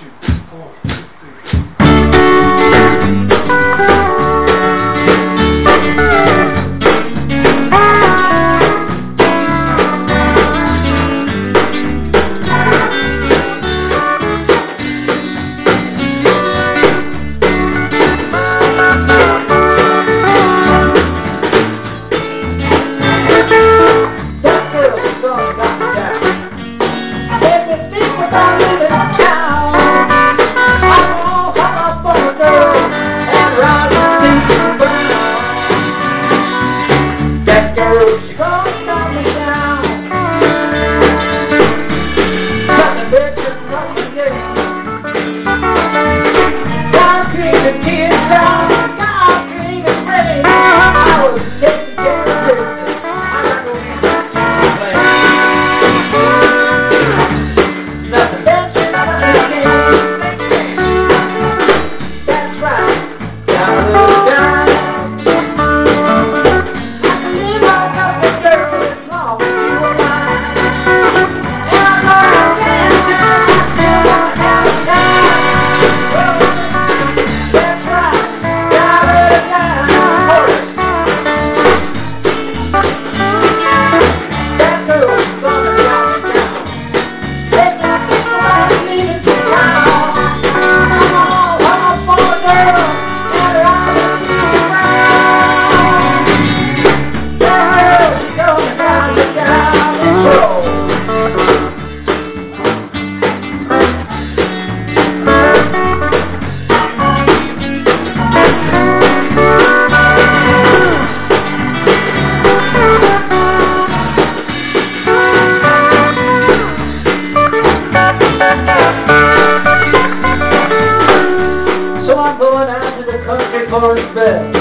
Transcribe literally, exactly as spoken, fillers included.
She gonna knock me down. Got the bitches running again. God created the tears down. God created the rain. I was taking care of business. I got no reason to complain. Nothing better than again. That's right. Down a little down. So I'm going out to the country for a spell.